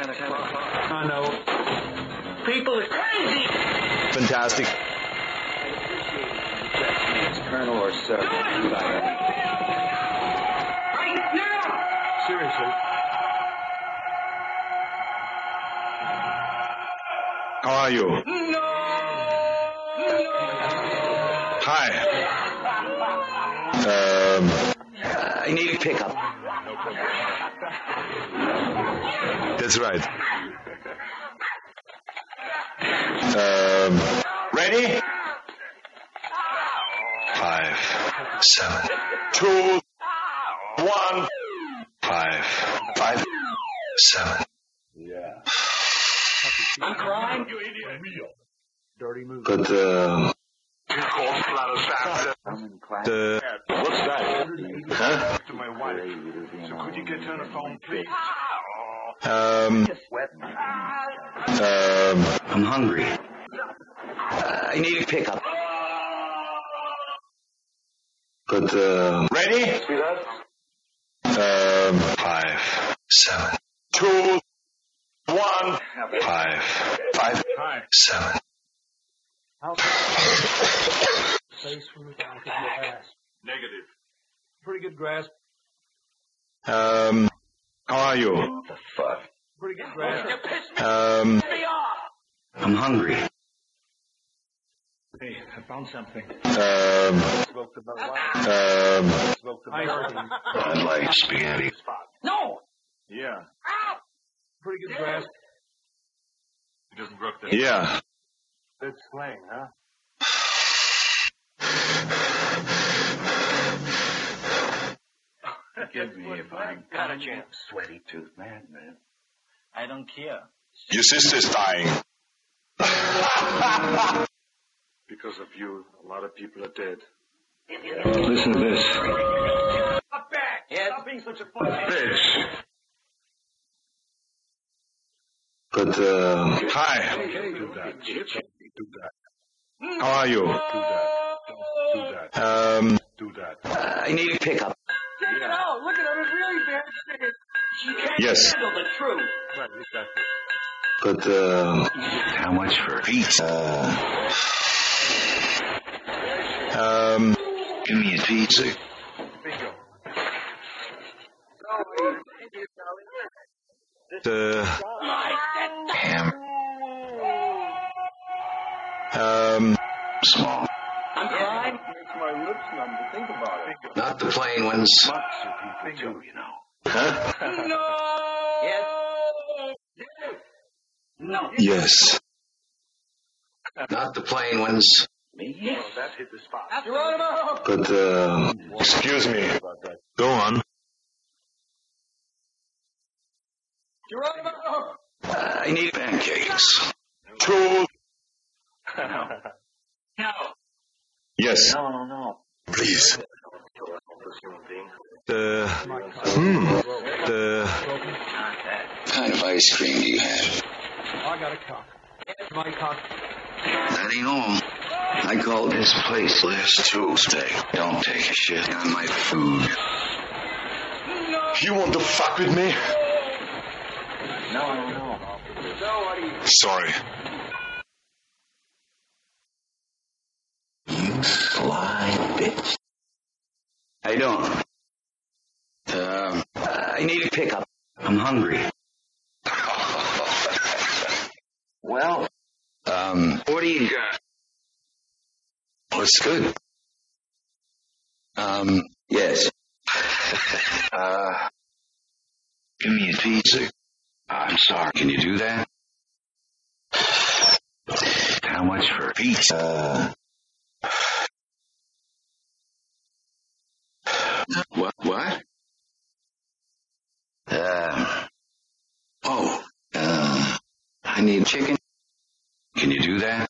10 o'clock. I know. People are crazy. Fantastic. Colonel or sir. Right now! Seriously. How are you? No! Hi. I need a pickup. That's right. Ready? 5, 7, 2, 1. 5, 7. Yeah. I'm crying. You idiot. Real. Dirty move. But, I'm in class. what's that? Huh? To my wife. So could you get on the phone, please? I'm hungry. I need a pickup. But, ready? 5, 7, 2, 1. 5, 7. Face from the back of your ass. Negative. Pretty good grasp. How are you? What the fuck? Pretty good grasp. I'm hungry. Hey, I found something. Spoke to my wife. Spoke to my wife. I'd like spaghetti. No! Yeah. Pretty good grasp. He doesn't brook that. Yeah. Good slang, huh? Forgive me if I'm got a chance. Sweaty tooth madman. I don't care. Your sister's dying. Because of you, a lot of people are dead. Listen to this. Stop back! Yes? Stop being such a fucking Bitch. But, hi. Do that. Do that. How are you? Do that. Do that. Um, I need a pickup. Check it out. Look at him. It's really bad shit. She can't Yes. handle the truth. Right, exactly. but, How much for pizza? give me a pizza. Bingo. Ham. Small. I'm crying. Makes my lips numb to think about it. Bingo. Not the plain ones. Lots of people too, you know. Huh? Yes? No. Yes. Not the plain ones. Me? Well, that hit the spot. Geronimo! But, excuse me. About that. Go on. Geronimo! I need pancakes. 2. No. Yes. No. Please. What kind of ice cream do you have? I got a cock. My cock. That ain't all. I called this place last Tuesday. Don't take a shit on my food. You want to fuck with me? No. Sorry. You sly bitch. How you doing? I need a pickup. I'm hungry. Well, what do you got? What's good? Yes. Give me a pizza. I'm sorry. Can you do that? How much for pizza? What? I need chicken. Can you do that?